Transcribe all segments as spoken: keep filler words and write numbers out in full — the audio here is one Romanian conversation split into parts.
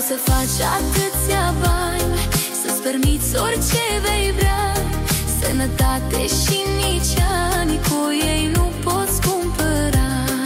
Poți să faci atâția bani, să-ți permiți orice vei vrea. Sănătate și nici ani cu ei nu poți cumpăra.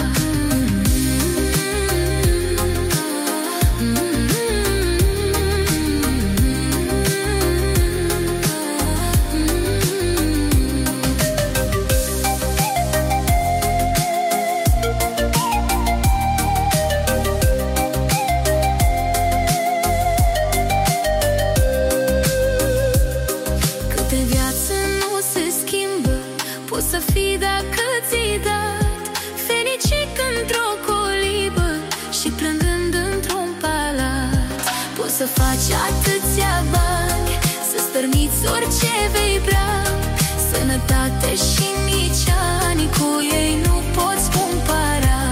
Să faci atâția bani, să-ți permiți orice vei vrea. Sănătate și nici ani cu ei nu poți cumpăra.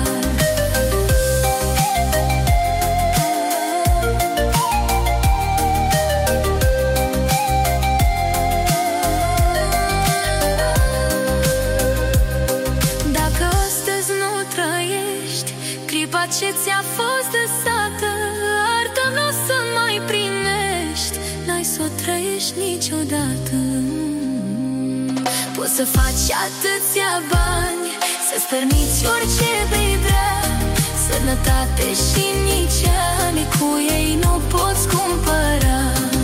Dacă astăzi nu trăiești clipa ce ți-a fost lăsată, artă n-o să mai primești, n-ai să o trăiești niciodată. Poți să faci atâția bani, să-ți permiți orice vei vrea. Sănătate și nici ani cu ei nu poți cumpăra.